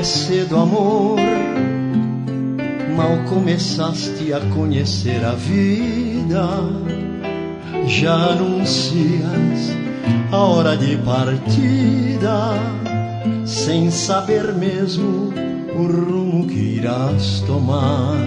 cedo, amor, mal começaste a conhecer a vida, já anuncias a hora de partida, sem saber mesmo o rumo que irás tomar.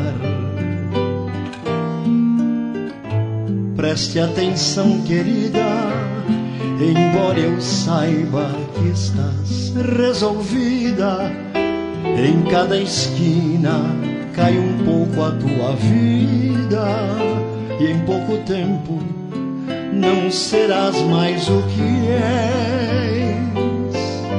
Preste atenção, querida, embora eu saiba que estás resolvida, em cada esquina cai um pouco a tua vida, e em pouco tempo não serás mais o que és.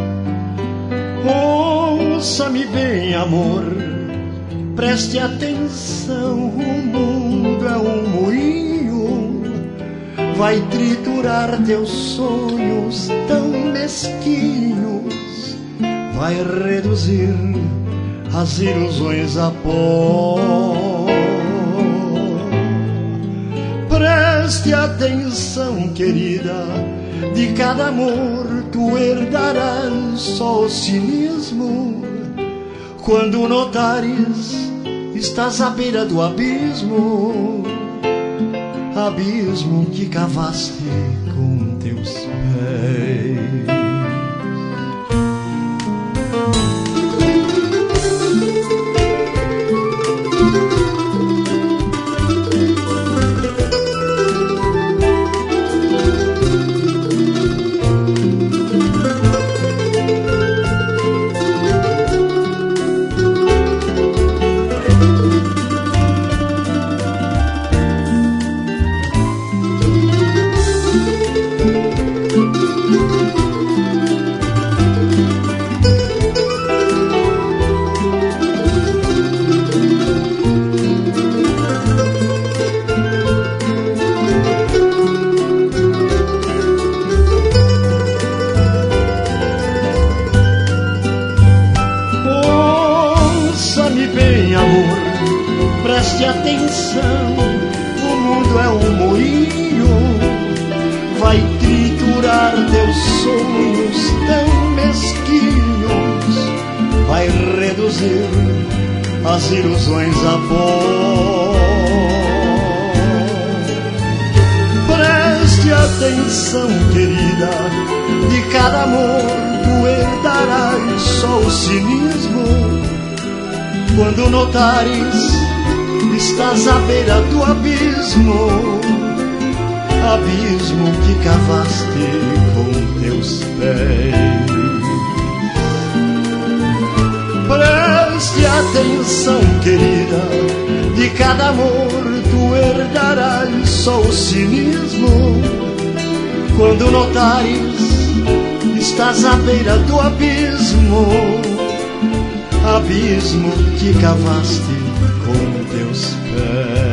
Ouça-me bem, amor, preste atenção, o mundo é um moinho, vai triturar teus sonhos tão mesquinhos, vai reduzir as ilusões a pó. Preste atenção, querida, de cada amor tu herdarás só o cinismo. Quando notares, estás à beira do abismo, abismo que cavaste com teus pés. Preste atenção, o mundo é um moinho, vai triturar teus sonhos tão mesquinhos, vai reduzir as ilusões a pó. Preste atenção, querida, de cada amor tu herdarás só o cinismo. Quando notares, estás à beira do abismo, abismo que cavaste com teus pés. Preste atenção, querida, de cada amor tu herdarás só o cinismo. Quando notares, estás à beira do abismo, abismo que cavaste com teus pés.